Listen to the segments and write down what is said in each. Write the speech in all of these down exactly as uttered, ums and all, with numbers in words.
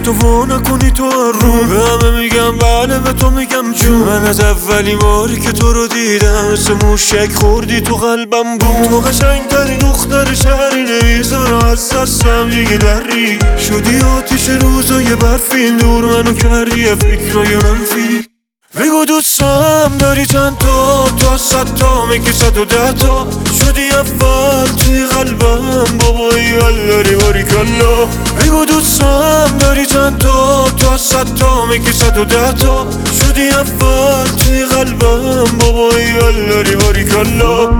تو وا نکنی تو رو. به همه میگم بله، به تو میگم جون. من از اولین باری که تو رو دیدم مثل موشک خوردی تو قلبم بود. تو قشنگترین دختر شهری، نمیذارم از دستم دیگه دری. شدی آتیش روزای برفی، دور منو کردی فکرای منفی. بگو دوستم داری چند تا، تو از صد تا میگی صد و ده تا. شدی اول توی قلبم بابایی الاری باریکلا. بگو دوستم داری چند تا، تو از صد تا میگی صد و ده تا. شدی اول توی قلبم بابایی الاری باریکلا.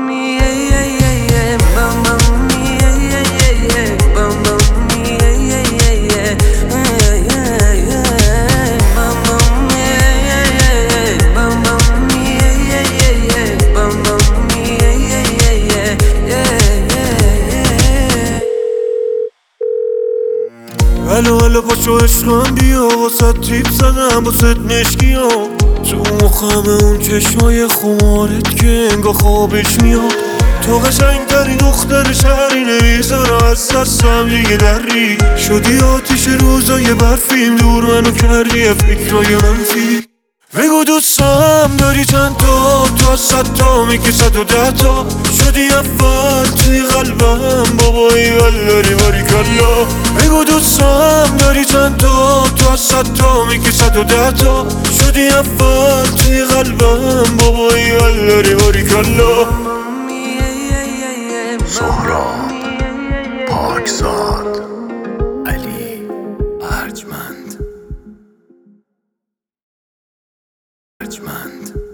الو الو پاشو عشقم بیا، واسه تیپ زدم واسه مشکی ها. تو مخم اون چشمای خمارت که انگا خوابش میاد. تو قشنگترین دختر شهری، نمیذارم از دستم دیگه دری. شدی آتیش روزای برفیم، دور منو کردی فکرای منفی. بگو دوستم داری چند تا، تو از صد تا میگی صد و ده تا. شدی اول توی قلبم بابایی الاری باریکلا. بگو دوستم داری چند تا، تو از صد تا میگی صد و ده تا. شدی اول توی قلبم بابایی الاری باریکلا. سهراب پاکزاد علی ارجمند ارجمند